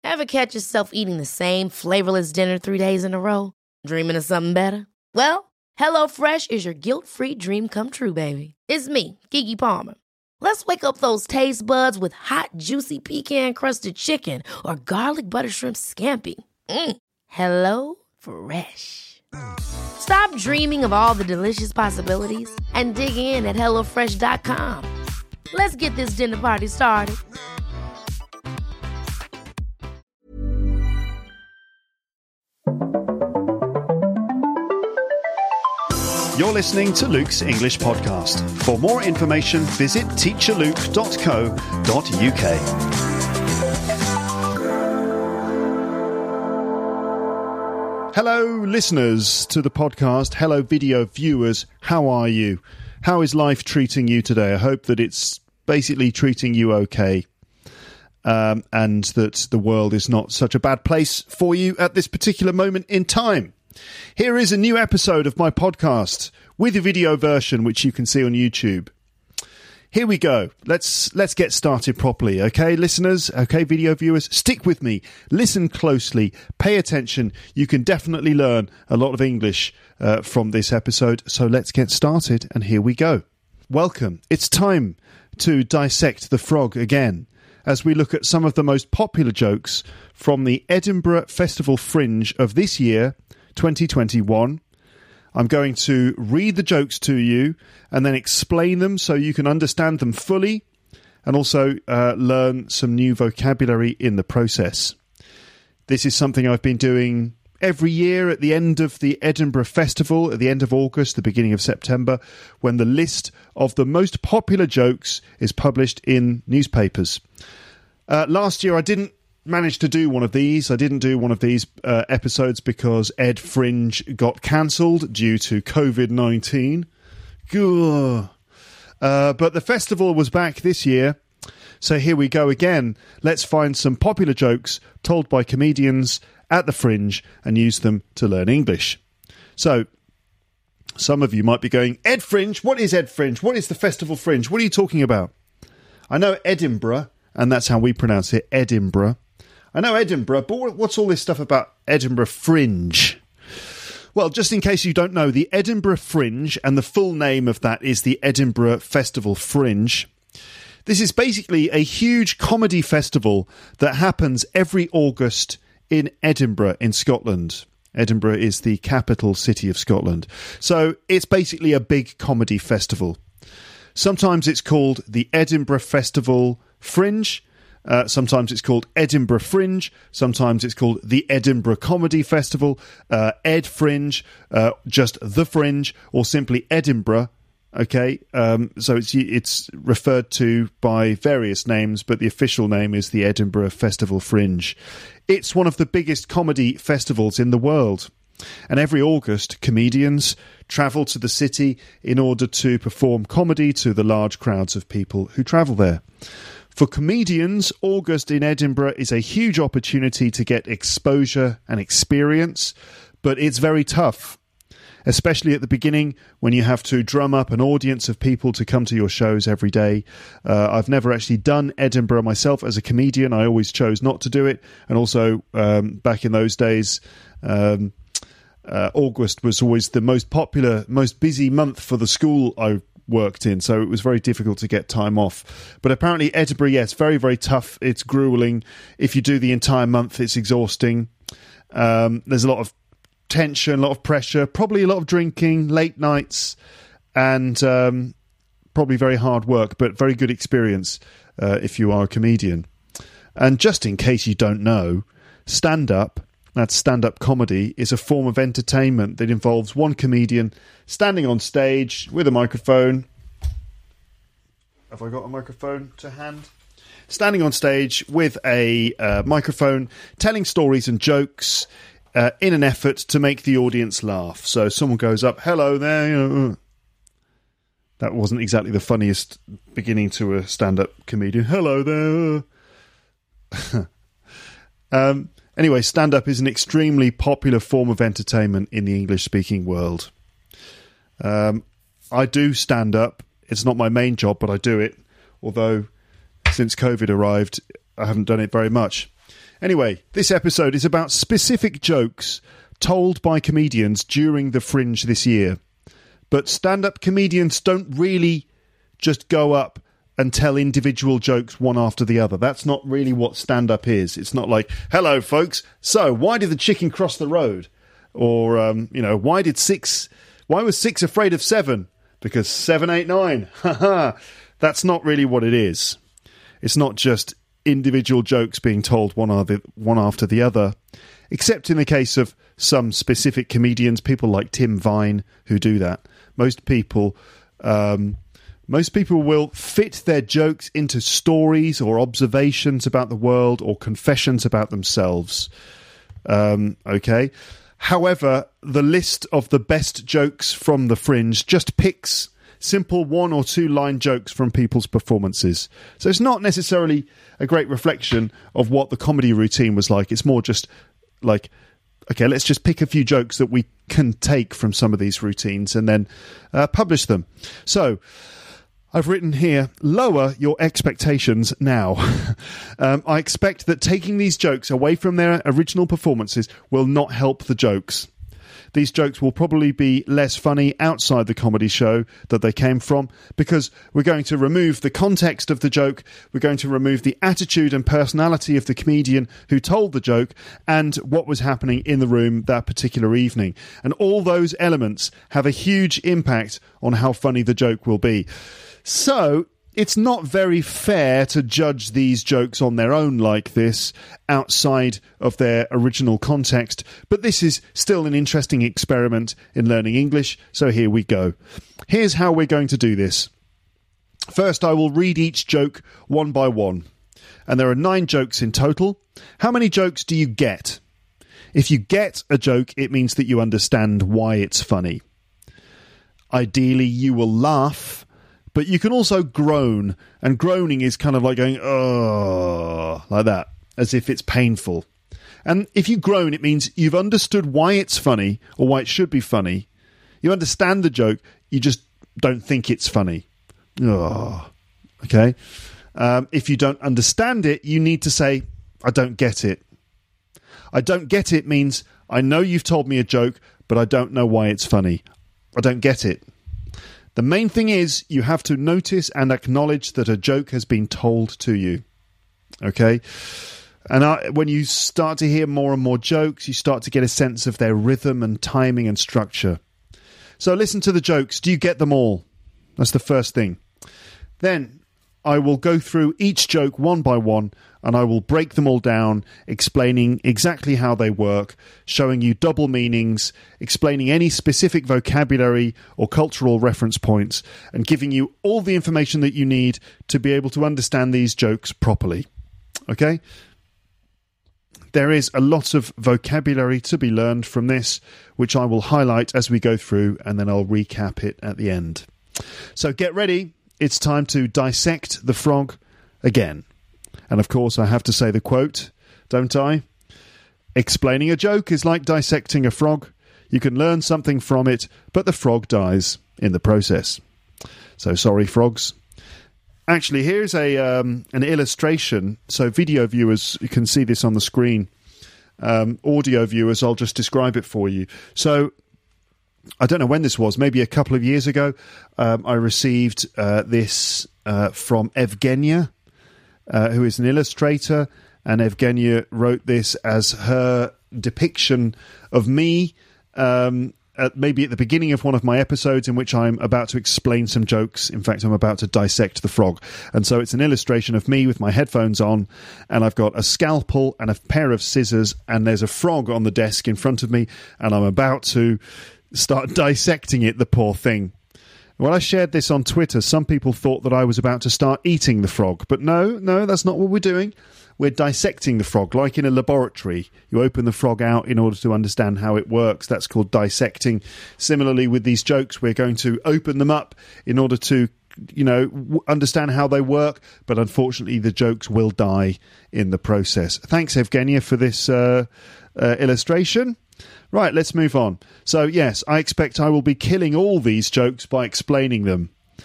Ever catch yourself eating the same flavorless dinner 3 days in a row? Dreaming of something better? Well, HelloFresh is your guilt-free dream come true, baby. It's me, Keke Palmer. Let's wake up those taste buds with hot, juicy pecan-crusted chicken or garlic butter shrimp scampi. Hello Fresh. Stop dreaming of all the delicious possibilities and dig in at HelloFresh.com. Let's get this dinner party started. You're listening to Luke's English Podcast. For more information, visit teacherluke.co.uk. Hello, listeners to the podcast. Hello, video viewers. How are you? How is life treating you today? I hope that it's basically treating you okay, and that the world is not such a bad place for you at this particular moment in time. Here is a new episode of my podcast with a video version, which you can see on YouTube. Here we go. Let's get started properly, okay, listeners? Okay, video viewers, stick with me. Listen closely. Pay attention. You can definitely learn a lot of English from this episode. So let's get started, and here we go. Welcome. It's time to dissect the frog again, as we look at some of the most popular jokes from the Edinburgh Festival Fringe of this year, 2021. I'm going to read the jokes to you and then explain them so you can understand them fully, and also learn some new vocabulary in the process. This is something I've been doing every year at the end of the Edinburgh Festival, at the end of August, the beginning of September, when the list of the most popular jokes is published in newspapers. Last year I didn't managed to do one of these. I didn't do one of these episodes because Ed Fringe got cancelled due to COVID-19. But the festival was back this year, so here we go again. Let's find some popular jokes told by comedians at the Fringe and use them to learn English. So, some of you might be going, Ed Fringe? What is Ed Fringe? What is the Festival Fringe? What are you talking about? I know Edinburgh, and that's how we pronounce it, Edinburgh. I know Edinburgh, but what's all this stuff about Edinburgh Fringe? Well, just in case you don't know, the Edinburgh Fringe, and the full name of that is the Edinburgh Festival Fringe. This is basically a huge comedy festival that happens every August in Edinburgh in Scotland. Edinburgh is the capital city of Scotland. So it's basically a big comedy festival. Sometimes it's called the Edinburgh Festival Fringe. Sometimes it's called Edinburgh Fringe. Sometimes it's called the Edinburgh Comedy Festival, Ed Fringe, just the Fringe, or simply Edinburgh. Okay, so it's referred to by various names, but the official name is the Edinburgh Festival Fringe. It's one of the biggest comedy festivals in the world. And every August, comedians travel to the city in order to perform comedy to the large crowds of people who travel there. For comedians, August in Edinburgh is a huge opportunity to get exposure and experience, but it's very tough, especially at the beginning when you have to drum up an audience of people to come to your shows every day. I've never actually done Edinburgh myself as a comedian. I always chose not to do it. And also, back in those days, August was always the most popular, most busy month for the school I worked in, so it was very difficult to get time off. But apparently Edinburgh, yes, very, very tough. It's grueling. If you do the entire month, it's exhausting. There's a lot of tension, a lot of pressure, probably a lot of drinking, late nights, and probably very hard work, but very good experience if you are a comedian. And just in case you don't know, stand-up, that's stand-up comedy, is a form of entertainment that involves one comedian standing on stage with a microphone. Have I got a microphone to hand? Standing on stage with a microphone, telling stories and jokes in an effort to make the audience laugh. So someone goes up, hello there. That wasn't exactly the funniest beginning to a stand-up comedian. Hello there. Anyway, stand-up is an extremely popular form of entertainment in the English-speaking world. I do stand-up. It's not my main job, but I do it. Although, since COVID arrived, I haven't done it very much. Anyway, this episode is about specific jokes told by comedians during the Fringe this year. But stand-up comedians don't really just go up and tell individual jokes one after the other. That's not really what stand-up is. It's not like, hello, folks, so why did the chicken cross the road? Or, why was 6 afraid of 7? Because 7 ain't 9. That's not really what it is. It's not just individual jokes being told one after the other, except in the case of some specific comedians, people like Tim Vine, who do that. Most people will fit their jokes into stories or observations about the world or confessions about themselves. Okay. However, the list of the best jokes from the Fringe just picks simple 1 or 2 line jokes from people's performances. So it's not necessarily a great reflection of what the comedy routine was like. It's more just like, okay, let's just pick a few jokes that we can take from some of these routines and then publish them. So I've written here, lower your expectations now. I expect that taking these jokes away from their original performances will not help the jokes. These jokes will probably be less funny outside the comedy show that they came from, because we're going to remove the context of the joke, we're going to remove the attitude and personality of the comedian who told the joke, and what was happening in the room that particular evening. And all those elements have a huge impact on how funny the joke will be. So it's not very fair to judge these jokes on their own like this, outside of their original context, but this is still an interesting experiment in learning English, so here we go. Here's how we're going to do this. First, I will read each joke one by one, and there are 9 jokes in total. How many jokes do you get? If you get a joke, it means that you understand why it's funny. Ideally, you will laugh, but you can also groan, and groaning is kind of like going, oh, like that, as if it's painful. And if you groan, it means you've understood why it's funny, or why it should be funny. You understand the joke, you just don't think it's funny. Oh, okay? If you don't understand it, you need to say, I don't get it. I don't get it means, I know you've told me a joke, but I don't know why it's funny. I don't get it. The main thing is you have to notice and acknowledge that a joke has been told to you. Okay? And when you start to hear more and more jokes, you start to get a sense of their rhythm and timing and structure. So listen to the jokes. Do you get them all? That's the first thing. Then I will go through each joke one by one, and I will break them all down, explaining exactly how they work, showing you double meanings, explaining any specific vocabulary or cultural reference points, and giving you all the information that you need to be able to understand these jokes properly. Okay? There is a lot of vocabulary to be learned from this, which I will highlight as we go through, and then I'll recap it at the end. So get ready. It's time to dissect the frog again. And of course, I have to say the quote, don't I? Explaining a joke is like dissecting a frog. You can learn something from it, but the frog dies in the process. So sorry, frogs. Actually, here's an illustration. So video viewers, you can see this on the screen. Audio viewers, I'll just describe it for you. So I don't know when this was, maybe a couple of years ago. I received this from Evgenia, who is an illustrator, and Evgenia wrote this as her depiction of me, maybe at the beginning of one of my episodes in which I'm about to explain some jokes. In fact, I'm about to dissect the frog. And so it's an illustration of me with my headphones on, and I've got a scalpel and a pair of scissors, and there's a frog on the desk in front of me, and I'm about to start dissecting it, the poor thing. When I shared this on Twitter, some people thought that I was about to start eating the frog. But no, that's not what we're doing. We're dissecting the frog, like in a laboratory. You open the frog out in order to understand how it works. That's called dissecting. Similarly, with these jokes, we're going to open them up in order to, understand how they work. But unfortunately, the jokes will die in the process. Thanks, Evgenia, for this illustration. Right, let's move on. So, yes, I expect I will be killing all these jokes by explaining them.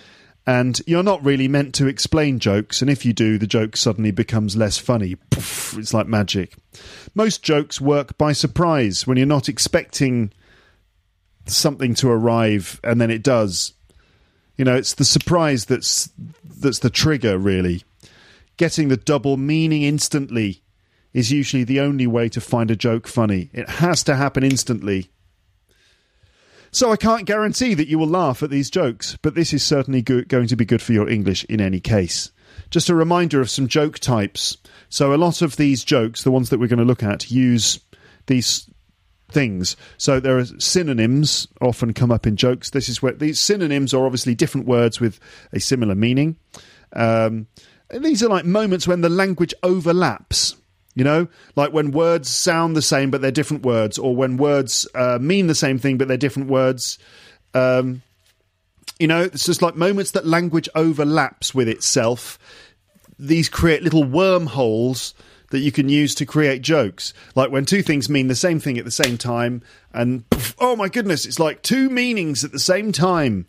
And you're not really meant to explain jokes, and if you do, the joke suddenly becomes less funny. Poof, it's like magic. Most jokes work by surprise, when you're not expecting something to arrive, and then it does. You know, it's the surprise that's the trigger, really. Getting the double meaning instantly is usually the only way to find a joke funny. It has to happen instantly. So I can't guarantee that you will laugh at these jokes, but this is certainly going to be good for your English in any case. Just a reminder of some joke types. So a lot of these jokes, the ones that we're going to look at, use these things. So there are synonyms often come up in jokes. This is where these synonyms are obviously different words with a similar meaning. These are like moments when the language overlaps. You know, like when words sound the same but they're different words, or when words mean the same thing but they're different words. You know, it's just like moments that language overlaps with itself. These create little wormholes that you can use to create jokes. Like when two things mean the same thing at the same time, and poof, oh my goodness, it's like two meanings at the same time.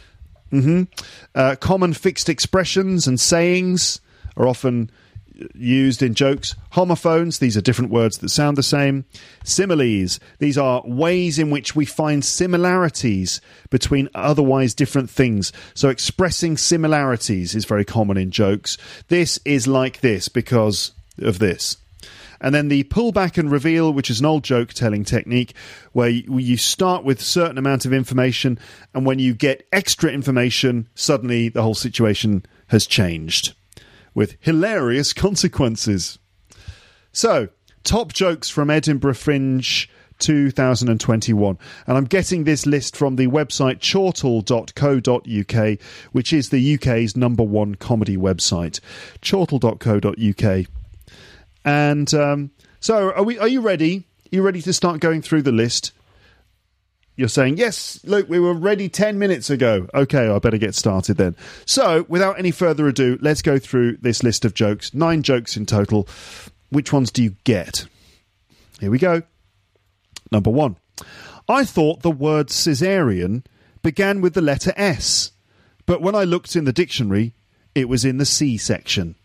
Common fixed expressions and sayings are often used in jokes. Homophones, these are different words that sound the same. Similes, these are ways in which we find similarities between otherwise different things. So expressing similarities is very common in jokes. This is like this because of this. And then the pull back and reveal, which is an old joke telling technique, where you start with a certain amount of information, and when you get extra information, suddenly the whole situation has changed, with hilarious consequences. So, top jokes from Edinburgh Fringe 2021. And I'm getting this list from the website chortle.co.uk, which is the UK's #1 comedy website. Chortle.co.uk. And so, are you ready? Are you ready to start going through the list? You're saying, yes, look, we were ready 10 minutes ago. Okay, I better get started then. So, without any further ado, let's go through this list of jokes. 9 jokes in total. Which ones do you get? Here we go. Number 1. I thought the word caesarean began with the letter S, but when I looked in the dictionary, it was in the C section.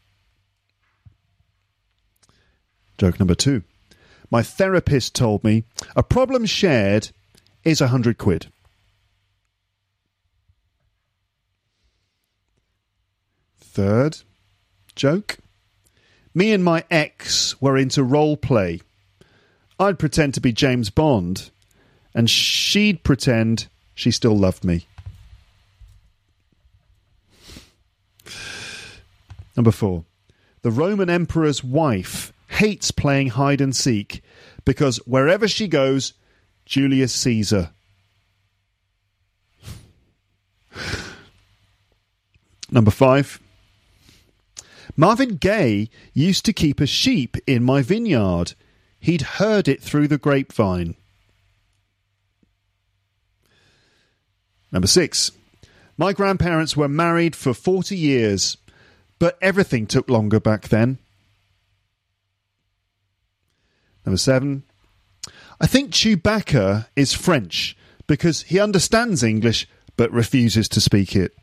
Joke number 2. My therapist told me a problem shared is 100 quid. Third joke. Me and my ex were into role play. I'd pretend to be James Bond, and she'd pretend she still loved me. Number 4. The Roman emperor's wife hates playing hide and seek because wherever she goes, Julius Caesar. Number 5. Marvin Gaye used to keep a sheep in my vineyard. He'd heard it through the grapevine. Number 6. My grandparents were married for 40 years, but everything took longer back then. Number 7. I think Chewbacca is French because he understands English but refuses to speak it.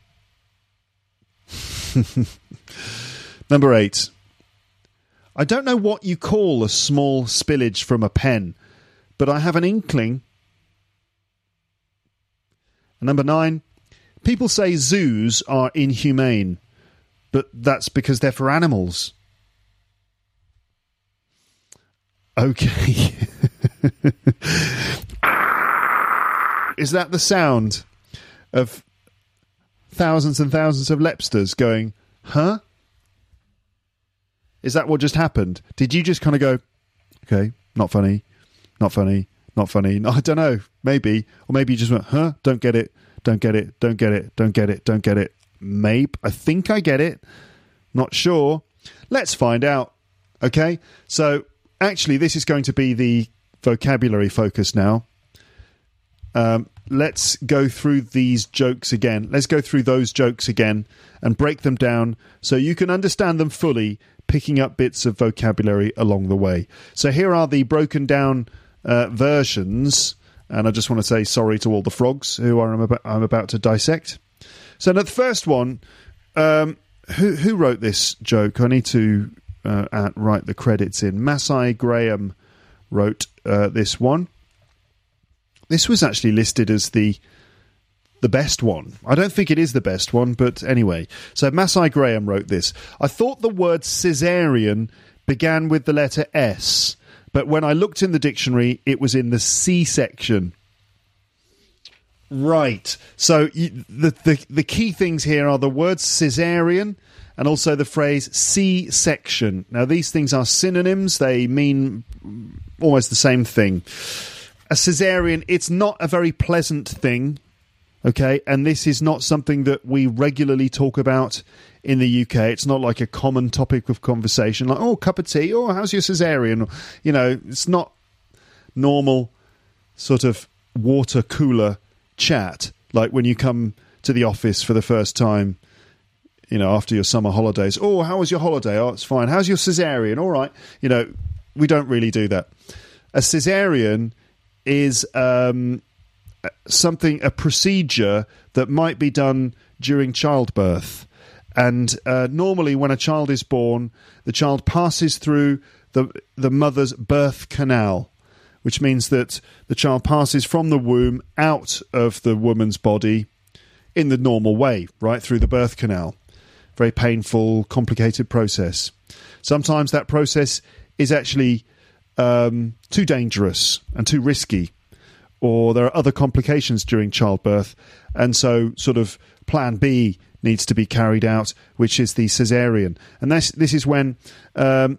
Number 8. I don't know what you call a small spillage from a pen, but I have an inkling. And number 9. People say zoos are inhumane, but that's because they're for animals. Okay. Is that the sound of thousands and thousands of lepsters going, huh? Is that what just happened? Did you just kind of go, okay, not funny, not funny, not funny? No, I don't know, maybe. Or maybe you just went, huh? Don't get it, don't get it, don't get it, don't get it, don't get it. Maybe. I think I get it. Not sure. Let's find out. Okay, so actually, this is going to be the vocabulary focus now. Let's go through these jokes again. Let's go through those jokes again and break them down so you can understand them fully, picking up bits of vocabulary along the way. So here are the broken down versions, and I just want to say sorry to all the frogs who I'm about to dissect. So now the first one, who wrote this joke? I need to write the credits in. Masai Graham wrote this one. This was actually listed as the best one. I don't think it is the best one, but anyway. So Masai Graham wrote this. I thought the word caesarean began with the letter S, but when I looked in the dictionary, it was in the C section. Right. So the key things here are the words caesarean and also the phrase C-section. Now, these things are synonyms. They mean almost the same thing. A caesarean, it's not a very pleasant thing. Okay, and this is not something that we regularly talk about in the UK. It's not like a common topic of conversation, like, oh, cup of tea, oh, how's your caesarean? You know, it's not normal sort of water cooler chat, like when you come to the office for the first time, you know, after your summer holidays. Oh, how was your holiday? Oh, it's fine. How's your caesarean? All right. You know, we don't really do that. A caesarean is a procedure that might be done during childbirth. And normally when a child is born, the child passes through the mother's birth canal, which means that the child passes from the womb out of the woman's body in the normal way, right through the birth canal. Very painful, complicated process. Sometimes that process is actually too dangerous and too risky, or there are other complications during childbirth, and so sort of plan B needs to be carried out, which is the caesarean. And this is when the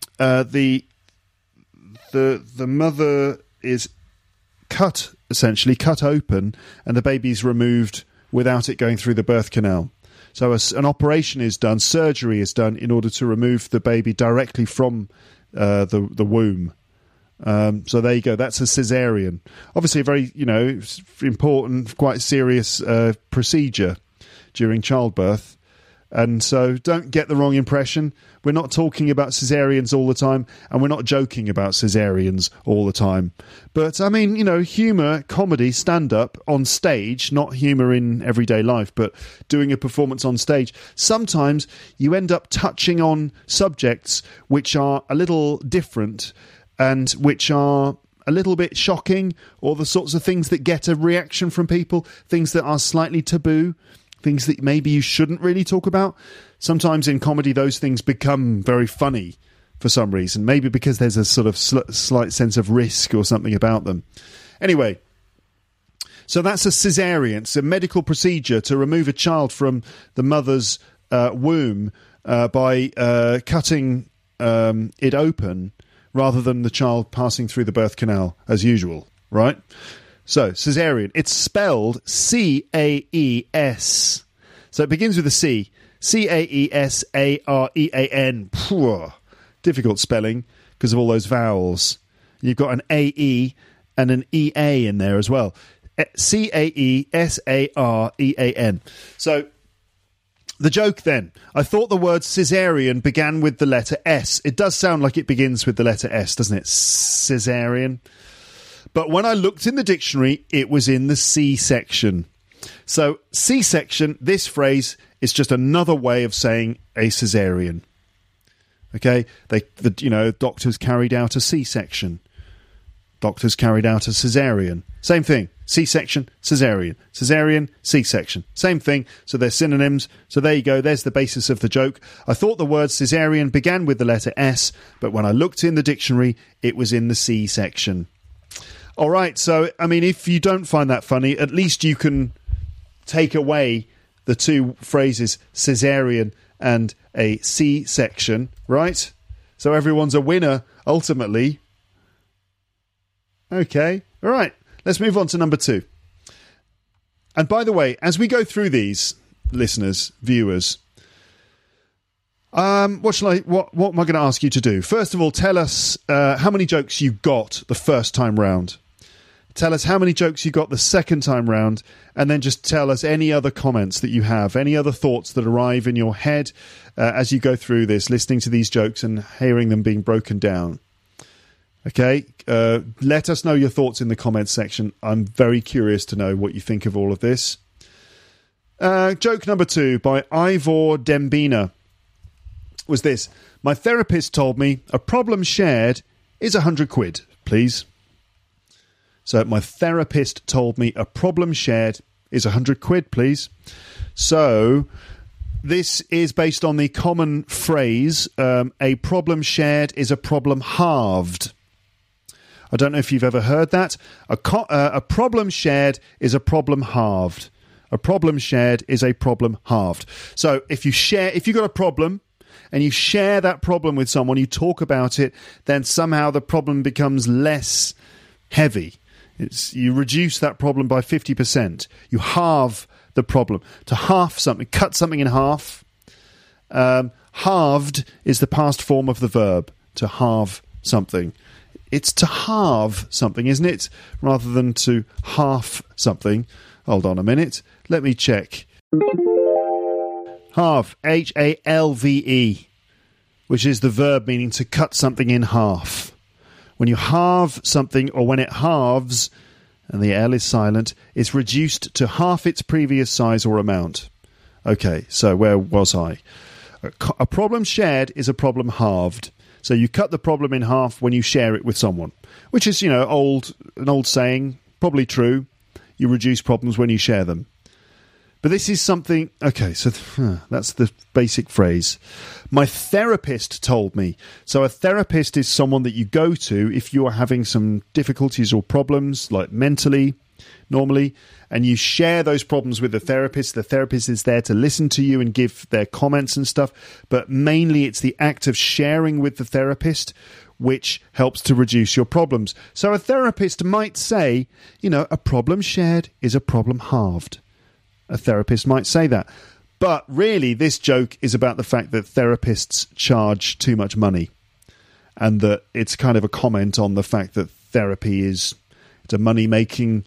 mother is cut open, and the baby is removed without it going through the birth canal. So an operation is done, surgery is done in order to remove the baby directly from the womb. So there you go. That's a caesarean. Obviously, a very important, quite serious procedure during childbirth. And so don't get the wrong impression. We're not talking about caesareans all the time, and we're not joking about caesareans all the time. But, I mean, humour, comedy, stand-up on stage, not humour in everyday life, but doing a performance on stage, sometimes you end up touching on subjects which are a little different and which are a little bit shocking, or the sorts of things that get a reaction from people, things that are slightly taboo, things that maybe you shouldn't really talk about. Sometimes in comedy, those things become very funny for some reason, maybe because there's a sort of slight sense of risk or something about them. Anyway, so that's a caesarean. It's a medical procedure to remove a child from the mother's womb by cutting it open, rather than the child passing through the birth canal as usual, right? So, caesarean. It's spelled C-A-E-S. So it begins with a C. C-A-E-S-A-R-E-A-N. Difficult spelling because of all those vowels. You've got an A-E and an E-A in there as well. C-A-E-S-A-R-E-A-N. So, the joke then. I thought the word caesarean began with the letter S. It does sound like it begins with the letter S, doesn't it? Caesarean. But when I looked in the dictionary, it was in the C section. So C-section, this phrase is just another way of saying a caesarean. Okay? Doctors carried out a C-section. Doctors carried out a caesarean. Same thing. C-section, caesarean. Caesarean, C-section. Same thing. So they're synonyms. So there you go. There's the basis of the joke. I thought the word caesarean began with the letter S, but when I looked in the dictionary, it was in the C-section. All right. So, I mean, if you don't find that funny, at least you can take away the two phrases caesarean and a C-section, right? So everyone's a winner, ultimately. Okay. All right. Let's move on to number 2. And by the way, as we go through these, listeners, viewers, what am I going to ask you to do? First of all, tell us how many jokes you got the first time round. Tell us how many jokes you got the second time round, and then just tell us any other comments that you have, any other thoughts that arrive in your head as you go through this, listening to these jokes and hearing them being broken down. Okay, let us know your thoughts in the comments section. I'm very curious to know what you think of all of this. Joke number 2 by Ivor Dembina was this. My therapist told me a problem shared is 100 quid, please. So my therapist told me a problem shared is 100 quid, please. So this is based on the common phrase, a problem shared is a problem halved. I don't know if you've ever heard that. A problem shared is a problem halved. A problem shared is a problem halved. So if you've got a problem and you share that problem with someone, you talk about it, then somehow the problem becomes less heavy. You reduce that problem by 50%. You halve the problem. To half something, cut something in half. Halved is the past form of the verb, to halve something. It's to halve something, isn't it? Rather than to half something. Hold on a minute. Let me check. Halve, H-A-L-V-E, which is the verb meaning to cut something in half. When you halve something, or when it halves, and the L is silent, it's reduced to half its previous size or amount. Okay, so where was I? A problem shared is a problem halved. So you cut the problem in half when you share it with someone, which is, an old saying, probably true. You reduce problems when you share them. But this is something... Okay, so that's the basic phrase. My therapist told me. So a therapist is someone that you go to if you are having some difficulties or problems, like mentally, normally, and you share those problems with the therapist. The therapist is there to listen to you and give their comments and stuff. But mainly it's the act of sharing with the therapist which helps to reduce your problems. So a therapist might say, a problem shared is a problem halved. A therapist might say that. But really, this joke is about the fact that therapists charge too much money. And that it's kind of a comment on the fact that therapy it's a money-making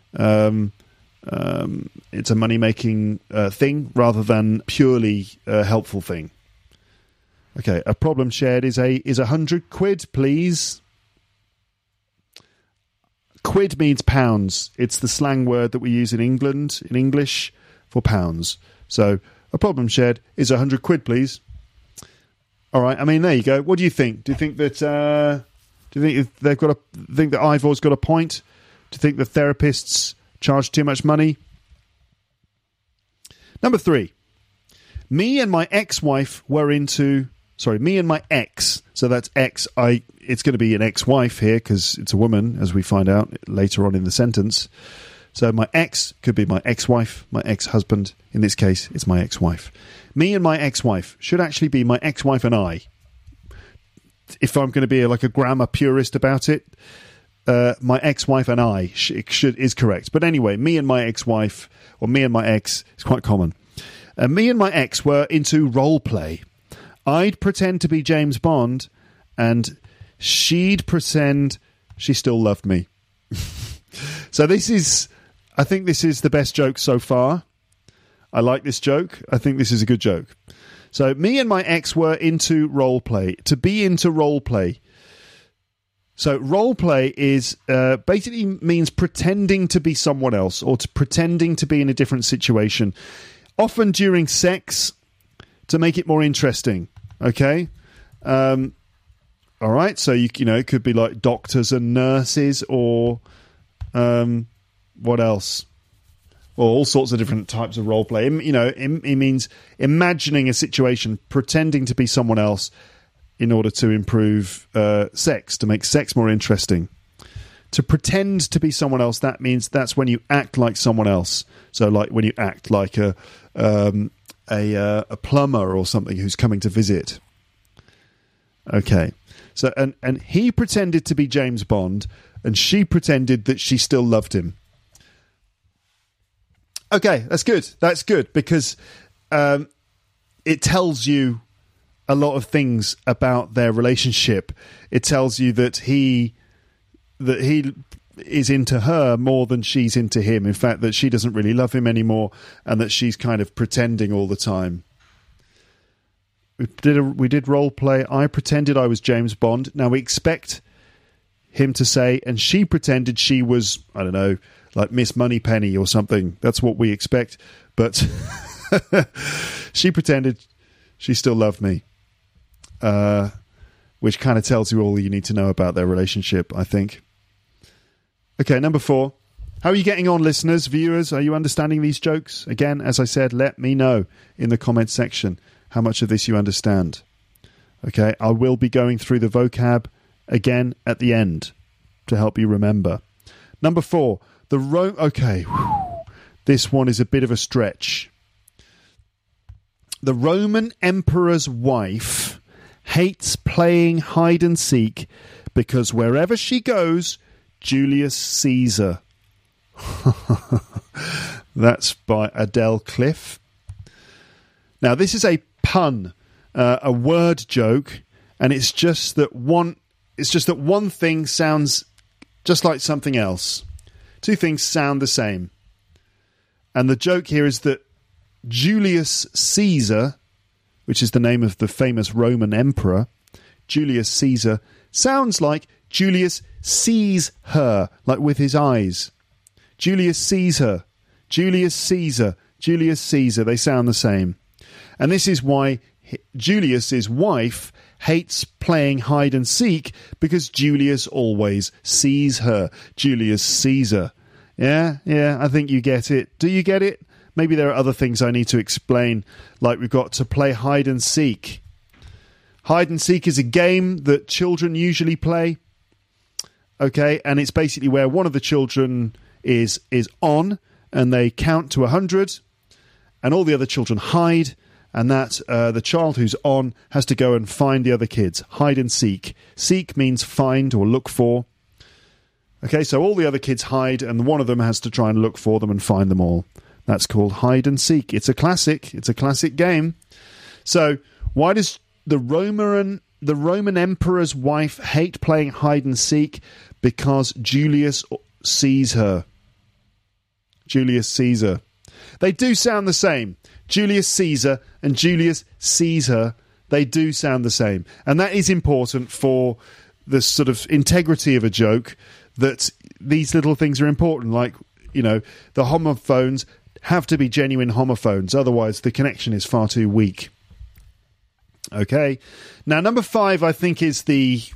thing rather than purely a helpful thing. Okay, a problem shared is 100 quid, please. Quid means pounds. It's the slang word that we use in England, in English, for pounds. So, a problem shared is 100 quid, please. All right, I mean, there you go. What do you think? Do you think that think that Ivor's got a point? Do you think the therapists charge too much money? Number 3. Me and my ex, so that's ex, it's going to be an ex-wife here because it's a woman, as we find out later on in the sentence. So my ex could be my ex-wife, my ex-husband. In this case, it's my ex-wife. Me and my ex-wife should actually be my ex-wife and I. If I'm going to be like a grammar purist about it, my ex-wife and I is correct. But anyway, me and my ex-wife, or me and my ex, is quite common. Me and my ex were into role play. I'd pretend to be James Bond, and she'd pretend she still loved me. So I think this is the best joke so far. I like this joke. I think this is a good joke. So me and my ex were into role play. To be into role play. So role play is basically means pretending to be someone else or pretending to be in a different situation. Often during sex to make it more interesting. Okay? All right. So, it could be like doctors and nurses or what else? Well, all sorts of different types of role play. It means imagining a situation, pretending to be someone else in order to improve sex, to make sex more interesting. To pretend to be someone else, that means that's when you act like someone else. So, like when you act like a plumber or something who's coming to visit. Okay. So, and he pretended to be James Bond, and she pretended that she still loved him. Okay, that's good. That's good because it tells you a lot of things about their relationship. It tells you that he is into her more than she's into him. In fact, that she doesn't really love him anymore, and that she's kind of pretending all the time. We did role play. I pretended I was James Bond. Now we expect him to say, and she pretended she was, I don't know, like Miss Moneypenny or something. That's what we expect. but she pretended she still loved me, which kind of tells you all you need to know about their relationship, I think. Okay, number 4. How are you getting on, listeners, viewers? Are you understanding these jokes? Again, as I said, let me know in the comments section how much of this you understand. Okay, I will be going through the vocab again at the end to help you remember. Number 4, okay, this one is a bit of a stretch. The Roman emperor's wife hates playing hide and seek because wherever she goes, Julius sees her. That's by Adele Cliff. Now, this is a pun, a word joke, and it's just that one thing sounds just like something else. Two things sound the same. And the joke here is that Julius Caesar, which is the name of the famous Roman emperor, Julius Caesar, sounds like Julius sees her, like with his eyes. Julius sees her. Julius Caesar. Julius Caesar. They sound the same. And this is why Julius's wife hates playing hide and seek, because Julius always sees her. Julius Caesar. Yeah, I think you get it. Do you get it? Maybe there are other things I need to explain, like we've got to play hide and seek. Hide and seek is a game that children usually play. Okay, and it's basically where one of the children is on, and they count to 100, and all the other children hide, and that the child who's on has to go and find the other kids. Hide and seek. Seek means find or look for. Okay, so all the other kids hide, and one of them has to try and look for them and find them all. That's called hide and seek. It's a classic. It's a classic game. So why does the Roman emperor's wife hate playing hide and seek? Because Julius sees her. Julius Caesar. They do sound the same. Julius Caesar and Julius sees her. They do sound the same. And that is important for the sort of integrity of a joke, that these little things are important. Like, you know, the homophones have to be genuine homophones. Otherwise, the connection is far too weak. Okay. Now, number 5, I think, is it's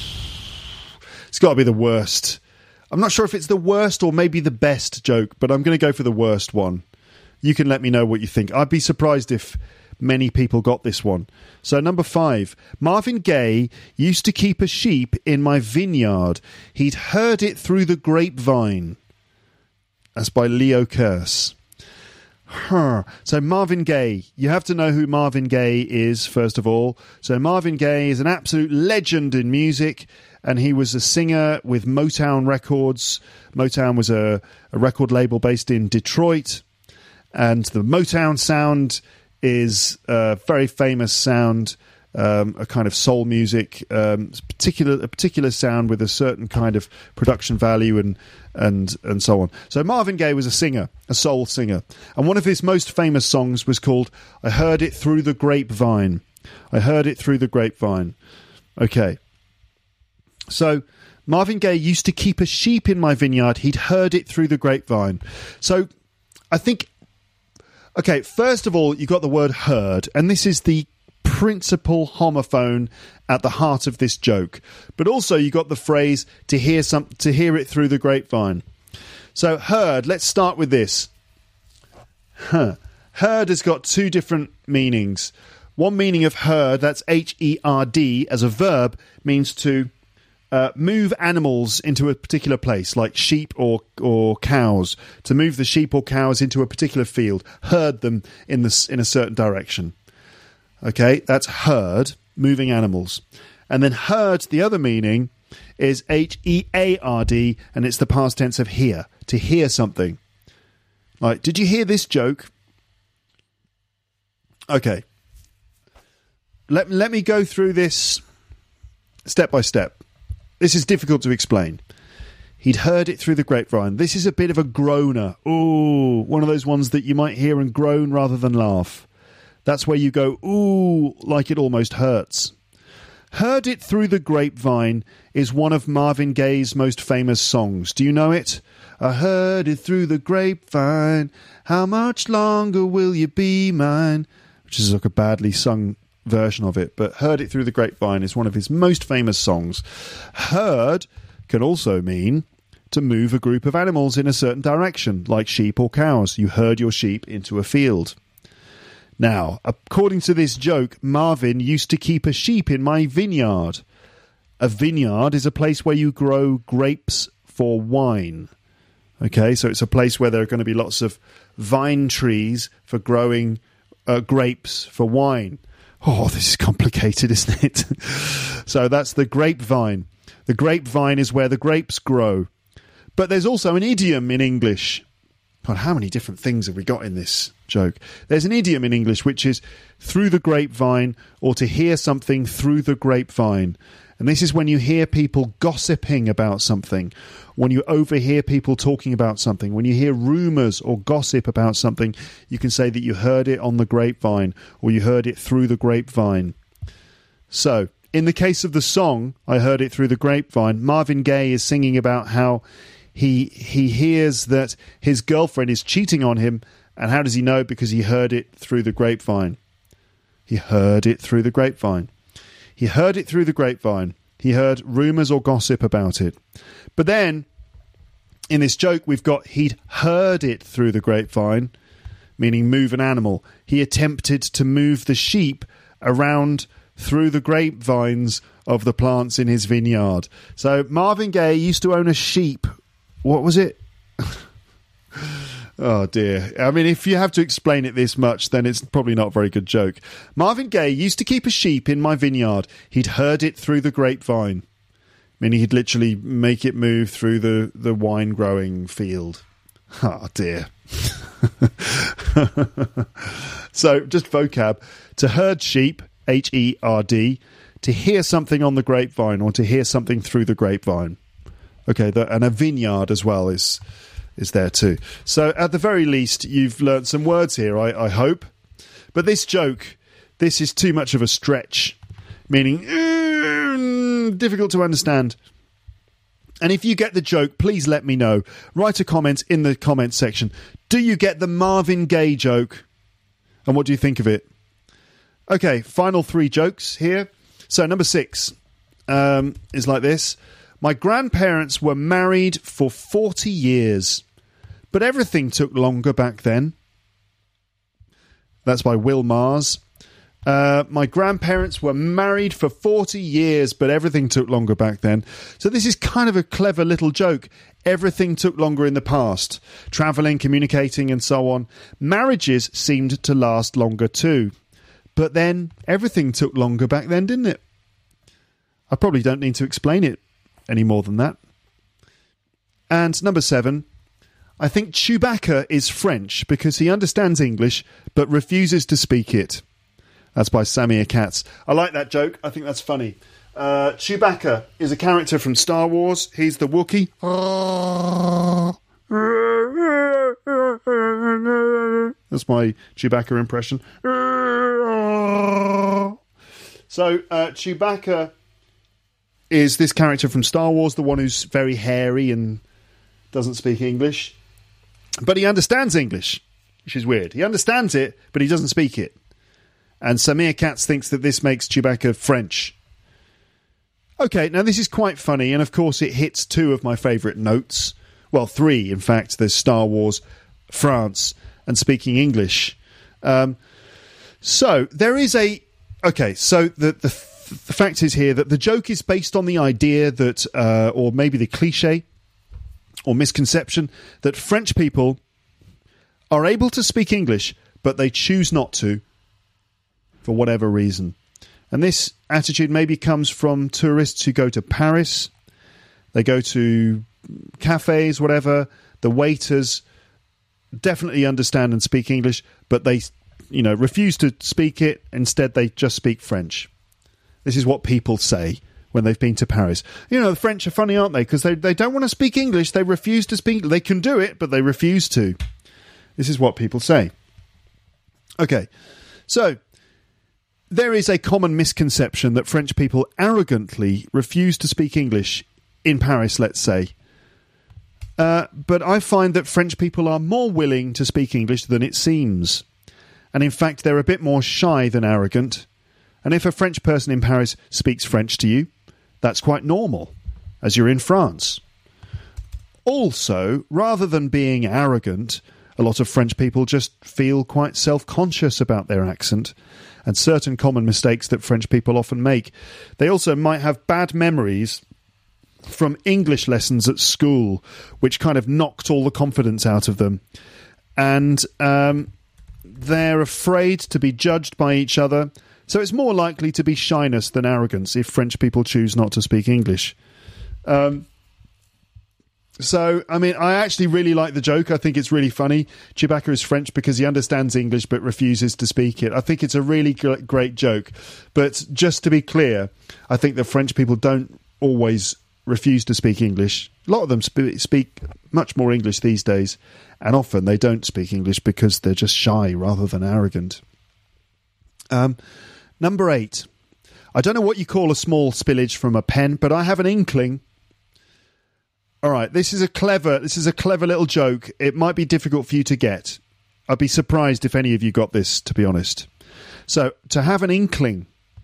got to be the worst. I'm not sure if it's the worst or maybe the best joke, but I'm going to go for the worst one. You can let me know what you think. I'd be surprised if many people got this one. So number 5, Marvin Gaye used to keep a sheep in my vineyard. He'd heard it through the grapevine. That's by Leo Kearse. So Marvin Gaye, you have to know who Marvin Gaye is, first of all. So Marvin Gaye is an absolute legend in music, and he was a singer with Motown Records. Motown was a record label based in Detroit, and the Motown sound is a very famous sound, a kind of soul music, a particular sound with a certain kind of production value and so on. So Marvin Gaye was a singer, a soul singer, and one of his most famous songs was called "I Heard It Through the Grapevine." I heard it through the grapevine. Okay. So Marvin Gaye used to keep a sheep in my vineyard. He'd heard it through the grapevine. So I think, okay, first of all, you got the word heard, and this is the principal homophone at the heart of this joke. But also you got the phrase to hear it through the grapevine. So heard, let's start with this. Heard has got 2 different meanings. One meaning of heard, that's H-E-R-D, as a verb, means to move animals into a particular place, like sheep or cows. To move the sheep or cows into a particular field, herd them in a certain direction. Okay, that's herd, moving animals. And then herd, the other meaning, is H-E-A-R-D, and it's the past tense of hear, to hear something. Like, did you hear this joke? Okay. Let me go through this step by step. This is difficult to explain. He'd heard it through the grapevine. This is a bit of a groaner. Ooh, one of those ones that you might hear and groan rather than laugh. That's where you go, ooh, like it almost hurts. Heard It Through the Grapevine is one of Marvin Gaye's most famous songs. Do you know it? I heard it through the grapevine. How much longer will you be mine? Which is like a badly sung version of it. But Heard It Through the Grapevine is one of his most famous songs. Heard can also mean to move a group of animals in a certain direction, like sheep or cows. You herd your sheep into a field. Now, according to this joke, Marvin used to keep a sheep in my vineyard. A vineyard is a place where you grow grapes for wine. Okay, so it's a place where there are going to be lots of vine trees for growing grapes for wine. Oh, this is complicated, isn't it? So that's the grapevine. The grapevine is where the grapes grow. But there's also an idiom in English. God, how many different things have we got in this joke? There's an idiom in English which is through the grapevine, or to hear something through the grapevine. And this is when you hear people gossiping about something, when you overhear people talking about something, when you hear rumours or gossip about something, you can say that you heard it on the grapevine, or you heard it through the grapevine. So, in the case of the song, I Heard It Through the Grapevine, Marvin Gaye is singing about how he hears that his girlfriend is cheating on him, and how does he know? Because he heard it through the grapevine. He heard it through the grapevine. He heard it through the grapevine. He heard rumours or gossip about it. But then, in this joke, we've got he'd heard it through the grapevine, meaning move an animal. He attempted to move the sheep around through the grapevines of the plants in his vineyard. So Marvin Gaye used to own a sheep. What was it? Oh dear. I mean, if you have to explain it this much, then it's probably not a very good joke. Marvin Gaye used to keep a sheep in my vineyard. He'd heard it through the grapevine. Meaning he'd literally make it move through the wine growing field. Oh dear. So just vocab. To herd sheep, H-E-R-D. To hear something on the grapevine, or to hear something through the grapevine. Okay, and a vineyard as well is there too. So at the very least, you've learnt some words here, I hope. But this joke, this is too much of a stretch, meaning difficult to understand. And if you get the joke, please let me know. Write a comment in the comments section. Do you get the Marvin Gaye joke? And what do you think of it? Okay, final 3 jokes here. So number 6 is like this. My grandparents were married for 40 years, but everything took longer back then. That's by Will Mars. My grandparents were married for 40 years, but everything took longer back then. So this is kind of a clever little joke. Everything took longer in the past. Travelling, communicating, and so on. Marriages seemed to last longer too. But then everything took longer back then, didn't it? I probably don't need to explain it any more than that. And number 7, I think Chewbacca is French because he understands English but refuses to speak it. That's by Samir Katz. I like that joke. I think that's funny. Chewbacca is a character from Star Wars. He's the Wookiee. That's my Chewbacca impression. So Chewbacca is this character from Star Wars, the one who's very hairy and doesn't speak English. But he understands English, which is weird. He understands it, but he doesn't speak it. And Samir Katz thinks that this makes Chewbacca French. Okay, now this is quite funny, and of course it hits 2 of my favourite notes. Well, 3, in fact. There's Star Wars, France, and speaking English. So there is a... Okay, so the fact is here that the joke is based on the idea that, or maybe the cliche or misconception, that French people are able to speak English, but they choose not to for whatever reason. And this attitude maybe comes from tourists who go to Paris. They go to cafes, whatever. The waiters definitely understand and speak English, but they, refuse to speak it. Instead, they just speak French. This is what people say when they've been to Paris. The French are funny, aren't they? Because they don't want to speak English. They refuse to speak. They can do it, but they refuse to. This is what people say. Okay, so There is a common misconception that French people arrogantly refuse to speak English in Paris, let's say. But I find that French people are more willing to speak English than it seems. And in fact, they're a bit more shy than arrogant. And if a French person in Paris speaks French to you, that's quite normal, as you're in France. Also, rather than being arrogant, a lot of French people just feel quite self-conscious about their accent and certain common mistakes that French people often make. They also might have bad memories from English lessons at school, which kind of knocked all the confidence out of them. And they're afraid to be judged by each other. So it's more likely to be shyness than arrogance if French people choose not to speak English. So, I mean, I actually really like the joke. I think it's really funny. Chewbacca is French because he understands English but refuses to speak it. I think it's a really great joke. But just to be clear, I think that French people don't always refuse to speak English. A lot of them speak much more English these days, and often they don't speak English because they're just shy rather than arrogant. Number 8. I don't know what you call a small spillage from a pen, but I have an inkling. All right, this is a clever little joke. It might be difficult for you to get. I'd be surprised if any of you got this, to be honest. So, to have an inkling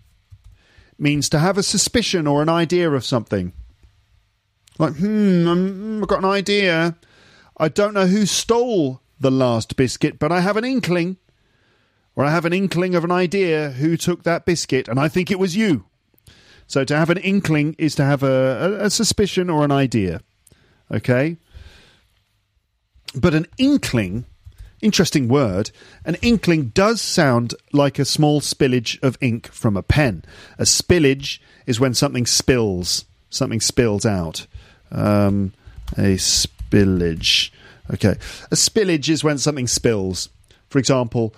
means to have a suspicion or an idea of something. Like, I've got an idea. I don't know who stole the last biscuit, but I have an inkling. Or I have an inkling of an idea who took that biscuit, and I think it was you. So to have an inkling is to have a suspicion or an idea. Okay? But an inkling, interesting word, an inkling does sound like a small spillage of ink from a pen. A spillage is when something spills out. A spillage. Okay. A spillage is when something spills. For example,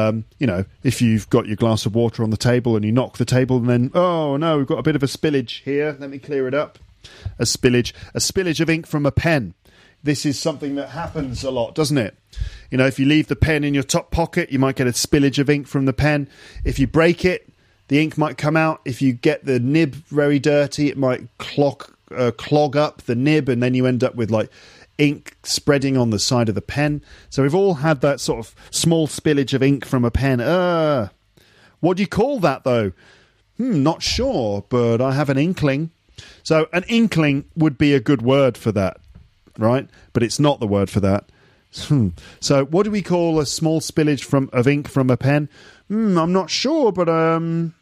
if you've got your glass of water on the table and you knock the table and then, oh no, we've got a bit of a spillage here. Let me clear it up. A spillage of ink from a pen. This is something that happens a lot, doesn't it? You know, if you leave the pen in your top pocket, you might get a spillage of ink from the pen. If you break it, the ink might come out. If you get the nib very dirty, it might clog up the nib, and then you end up with like ink spreading on the side of the pen. So we've all had that sort of small spillage of ink from a pen. What do you call that, though? Not sure, but I have an inkling. So an inkling would be a good word for that, right? But it's not the word for that. So what do we call a small spillage of ink from a pen? I'm not sure, but I've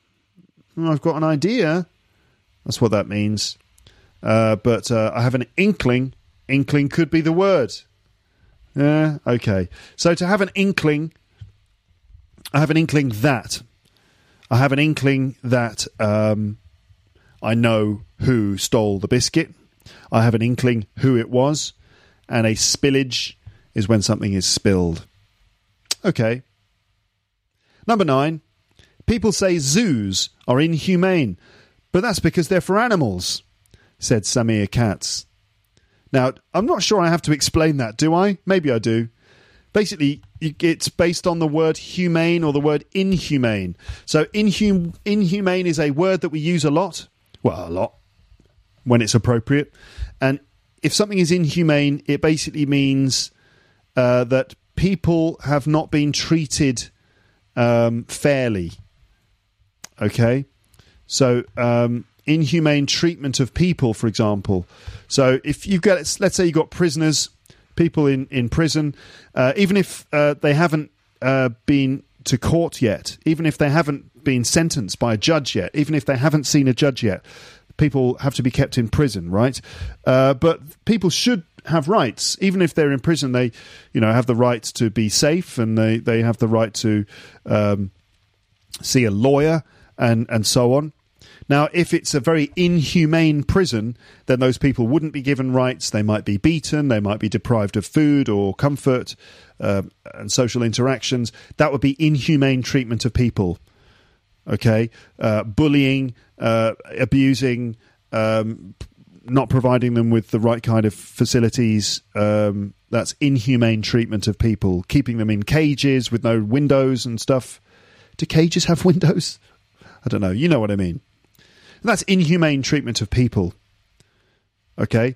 got an idea. That's what that means. But I have an inkling. Inkling could be the word. Yeah, okay. So to have an inkling, I have an inkling that I know who stole the biscuit. I have an inkling who it was. And a spillage is when something is spilled. Okay. Number 9. People say zoos are inhumane, but that's because they're for animals, said Samir Katz. Now, I'm not sure I have to explain that, do I? Maybe I do. Basically, it's based on the word humane or the word inhumane. So inhumane is a word that we use a lot. Well, a lot, when it's appropriate. And if something is inhumane, it basically means that people have not been treated fairly. Okay? So, inhumane treatment of people, for example. So if you've got, let's say you've got prisoners, people in prison, even if they haven't been to court yet, even if they haven't been sentenced by a judge yet, even if they haven't seen a judge yet, people have to be kept in prison, right? But people should have rights. Even if they're in prison, they have the right to be safe, and they have the right to see a lawyer and so on. Now, if it's a very inhumane prison, then those people wouldn't be given rights. They might be beaten. They might be deprived of food or comfort and social interactions. That would be inhumane treatment of people. Okay? Bullying, abusing, not providing them with the right kind of facilities. That's inhumane treatment of people. Keeping them in cages with no windows and stuff. Do cages have windows? I don't know. You know what I mean. And that's inhumane treatment of people. Okay.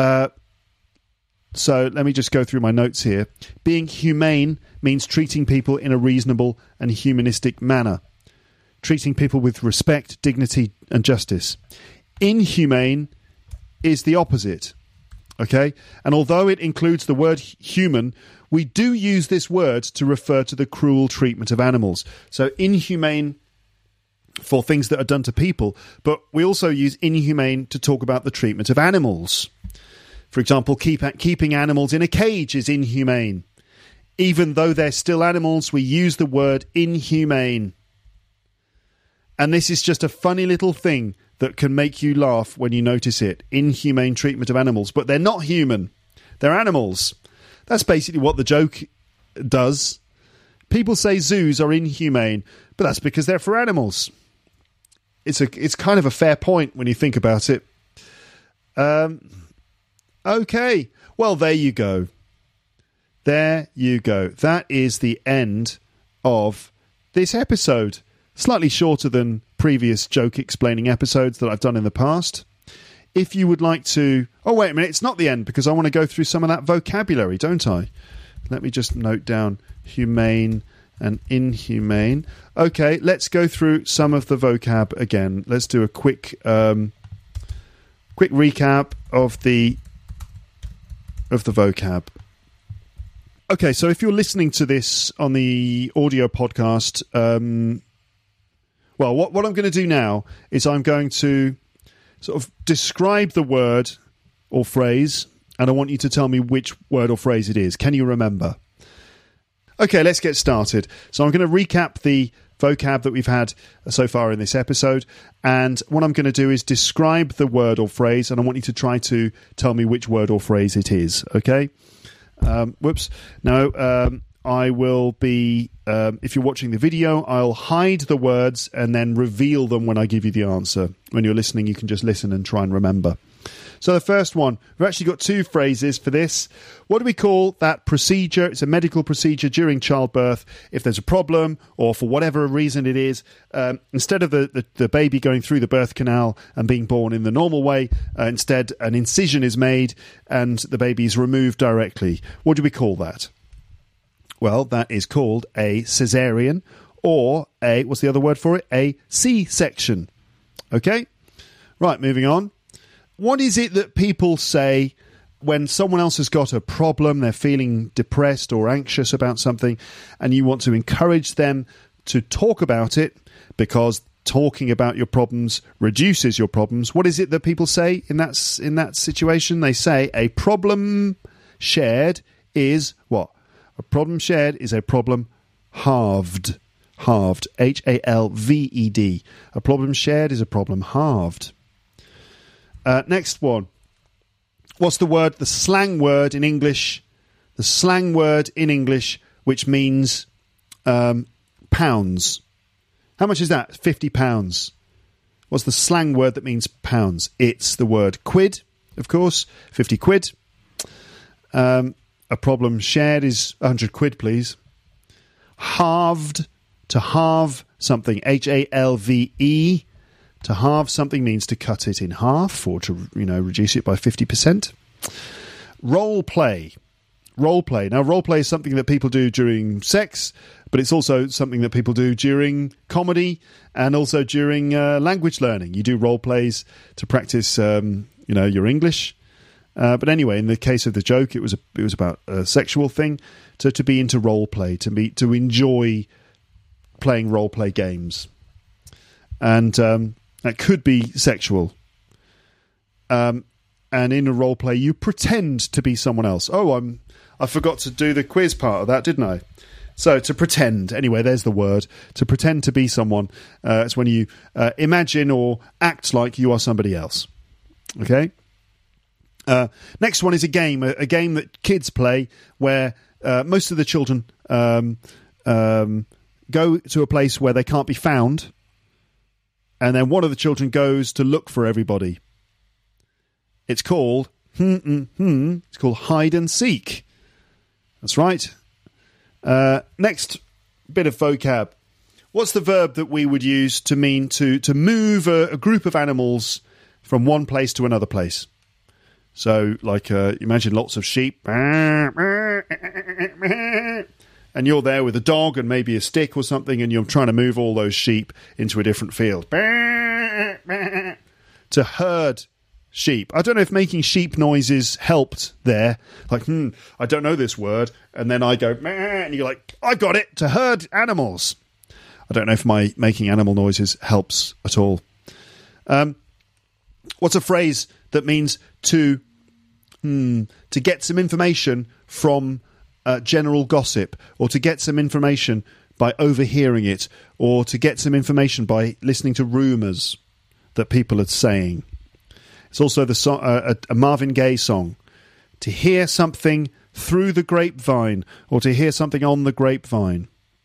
So let me just go through my notes here. Being humane means treating people in a reasonable and humanistic manner. Treating people with respect, dignity, and justice. Inhumane is the opposite. Okay? And although it includes the word human, we do use this word to refer to the cruel treatment of animals. So inhumane for things that are done to people, but we also use inhumane to talk about the treatment of animals. For example, keeping animals in a cage is inhumane. Even though they're still animals, we use the word inhumane. And this is just a funny little thing that can make you laugh when you notice it. Inhumane treatment of animals. But they're not human. They're animals. That's basically what the joke does. People say zoos are inhumane, but that's because they're for animals. It's kind of a fair point when you think about it. Okay. Well, there you go. There you go. That is the end of this episode. Slightly shorter than previous joke explaining episodes that I've done in the past. If you would like to... Oh, wait a minute. It's not the end because I want to go through some of that vocabulary, don't I? Let me just note down humane and inhumane. Okay, let's go through some of the vocab again. Let's do a quick recap of the vocab. Okay, so if you're listening to this on the audio podcast, well, what I'm going to do now is I'm going to sort of describe the word or phrase, and I want you to tell me which word or phrase it is. Can you remember? Okay, let's get started. So I'm going to recap the vocab that we've had so far in this episode, and what I'm going to do is describe the word or phrase, and I want you to try to tell me which word or phrase it is, okay? I will be, if you're watching the video, I'll hide the words and then reveal them when I give you the answer. When you're listening, you can just listen and try and remember. So the first one, we've actually got two phrases for this. What do we call that procedure? It's a medical procedure during childbirth. If there's a problem or for whatever reason it is, instead of the baby going through the birth canal and being born in the normal way, instead an incision is made and the baby is removed directly. What do we call that? Well, that is called a cesarean or what's the other word for it? A C-section. Okay? Right, moving on. What is it that people say when someone else has got a problem, they're feeling depressed or anxious about something, and you want to encourage them to talk about it because talking about your problems reduces your problems? What is it that people say in that situation? They say a problem shared is what? A problem shared is a problem halved. Halved. H-A-L-V-E-D. A problem shared is a problem halved. Next one. What's the slang word in English? The slang word in English which means pounds. How much is that? £50. What's the slang word that means pounds? It's the word quid, of course. 50 quid. A problem shared is 100 quid, please. Halved, to halve something. H-A-L-V-E. To halve something means to cut it in half or to, reduce it by 50%. Role play. Role play. Now, role play is something that people do during sex, but it's also something that people do during comedy and also during language learning. You do role plays to practice, your English. But anyway, in the case of the joke, it was about a sexual thing. To be into role play, to enjoy playing role play games, and that could be sexual. And in a role play, you pretend to be someone else. Oh, I forgot to do the quiz part of that, didn't I? So to pretend. Anyway, there's the word. To pretend to be someone. It's when you imagine or act like you are somebody else. Okay? Next one is a game that kids play where most of the children go to a place where they can't be found, and then one of the children goes to look for everybody. It's called it's called hide and seek. That's right. Next bit of vocab. What's the verb that we would use to mean to move a group of animals from one place to another place? So, like, imagine lots of sheep. And you're there with a dog and maybe a stick or something, and you're trying to move all those sheep into a different field. To herd sheep. I don't know if making sheep noises helped there. Like, I don't know this word. And then I go, and you're like, I got it. To herd animals. I don't know if my making animal noises helps at all. What's a phrase that means to get some information from general gossip, or to get some information by overhearing it, or to get some information by listening to rumours that people are saying? It's also the song, a Marvin Gaye song. To hear something through the grapevine, or to hear something on the grapevine.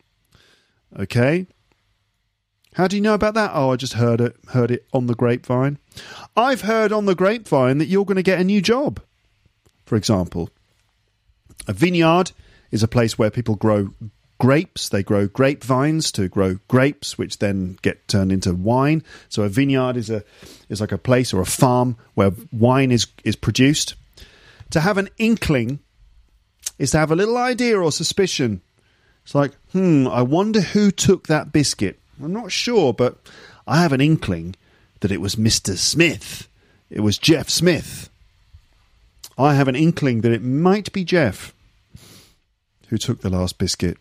Okay? How do you know about that? Oh, I just heard it on the grapevine. I've heard on the grapevine that you're going to get a new job, for example. A vineyard is a place where people grow grapes. They grow grapevines to grow grapes, which then get turned into wine. So a vineyard is like a place or a farm where wine is produced. To have an inkling is to have a little idea or suspicion. It's like, I wonder who took that biscuit. I'm not sure, but I have an inkling that it was Mr. Smith. It was Jeff Smith. I have an inkling that it might be Jeff who took the last biscuit.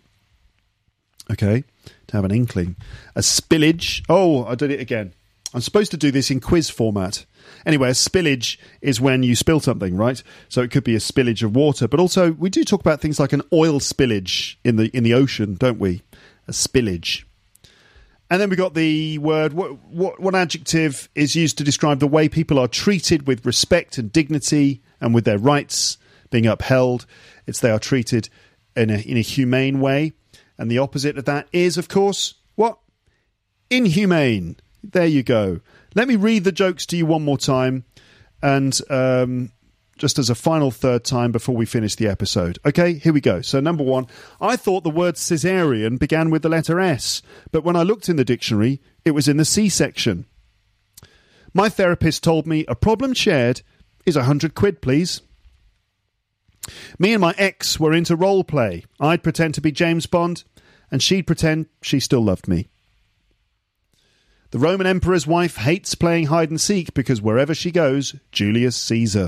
Okay, to have an inkling. A spillage. Oh, I did it again. I'm supposed to do this in quiz format. Anyway, a spillage is when you spill something, right? So it could be a spillage of water, but also we do talk about things like an oil spillage in the ocean, don't we? A spillage. And then we got the word, what adjective is used to describe the way people are treated with respect and dignity and with their rights being upheld. It's they are treated in a humane way. And the opposite of that is, of course, what? Inhumane. There you go. Let me read the jokes to you one more time. And just as a final third time before we finish the episode. Okay, here we go. So number one, I thought the word cesarean began with the letter S, but when I looked in the dictionary, it was in the C section. My therapist told me a problem shared is £100, please. Me and my ex were into role play. I'd pretend to be James Bond, and she'd pretend she still loved me. The Roman Emperor's wife hates playing hide and seek because wherever she goes, Julius sees her.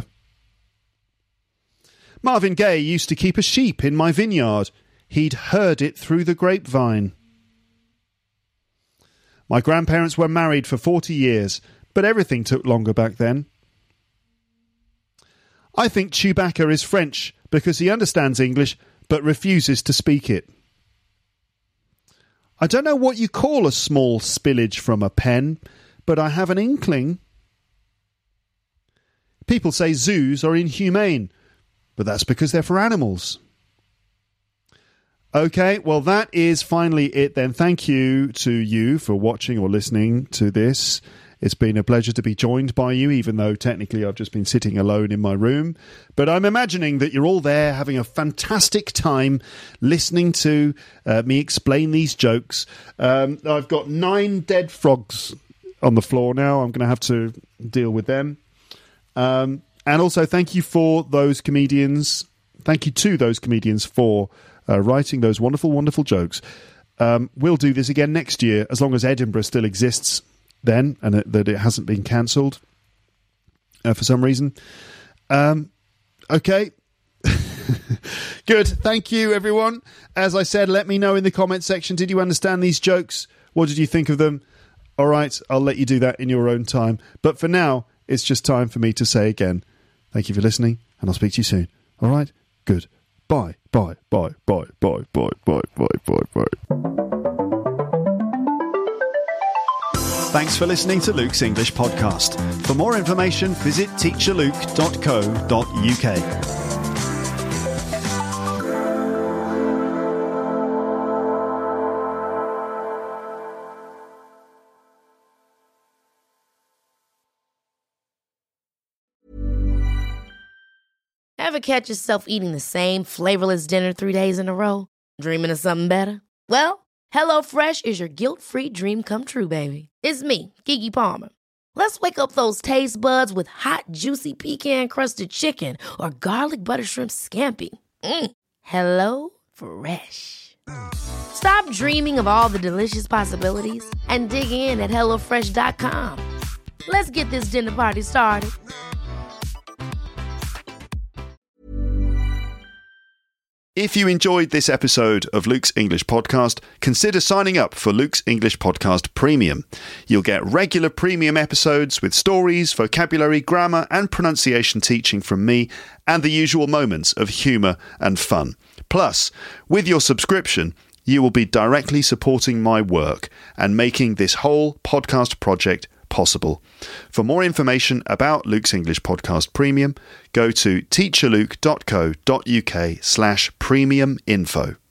Marvin Gaye used to keep a sheep in my vineyard. He'd heard it through the grapevine. My grandparents were married for 40 years, but everything took longer back then. I think Chewbacca is French because he understands English but refuses to speak it. I don't know what you call a small spillage from a pen, but I have an inkling. People say zoos are inhumane, but that's because they're for animals. Okay, well, that is finally it then. Thank you to you for watching or listening to this. It's been a pleasure to be joined by you, even though technically I've just been sitting alone in my room. But I'm imagining that you're all there having a fantastic time listening to me explain these jokes. I've got 9 dead frogs on the floor now. I'm going to have to deal with them. And also, thank you for those comedians. Thank you to those comedians for writing those wonderful, wonderful jokes. We'll do this again next year, as long as Edinburgh still exists then, and that it hasn't been cancelled for some reason. Okay. Good. Thank you, everyone. As I said, let me know in the comments section, did you understand these jokes? What did you think of them? All right, I'll let you do that in your own time. But for now, it's just time for me to say again, thank you for listening, and I'll speak to you soon. All right? Good. Bye. Bye. Bye. Bye. Bye. Bye. Bye. Bye. Bye. Bye. Thanks for listening to Luke's English Podcast. For more information, visit teacherluke.co.uk. Ever catch yourself eating the same flavorless dinner 3 days in a row? Dreaming of something better? Well, HelloFresh is your guilt-free dream come true, baby. It's me, Keke Palmer. Let's wake up those taste buds with hot, juicy pecan-crusted chicken or garlic butter shrimp scampi. Hello Fresh. Stop dreaming of all the delicious possibilities and dig in at HelloFresh.com. Let's get this dinner party started. If you enjoyed this episode of Luke's English Podcast, consider signing up for Luke's English Podcast Premium. You'll get regular premium episodes with stories, vocabulary, grammar and pronunciation teaching from me and the usual moments of humour and fun. Plus, with your subscription, you will be directly supporting my work and making this whole podcast project possible. For more information about Luke's English Podcast Premium, go to teacherluke.co.uk/premium info.